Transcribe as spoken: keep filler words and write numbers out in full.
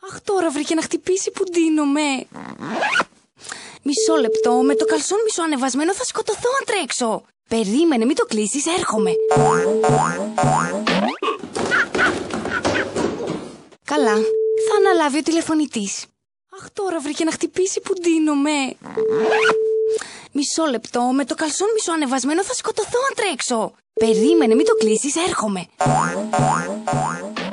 Αχ, τώρα βρήκε να χτυπήσει που ντύνομαι. Μισό λεπτό, με το καλσόν μισό ανεβασμένο θα σκοτωθώ αν τρέξω. Περίμενε, μην το κλείσεις, έρχομαι. Καλά, θα αναλάβει ο τηλεφωνητής. Αχ, τώρα βρήκε να χτυπήσει που ντύνομαι. Μισό λεπτό, με το καλσόν μισό ανεβασμένο θα σκοτωθώ αν τρέξω. Περίμενε, μην το κλείσεις, έρχομαι.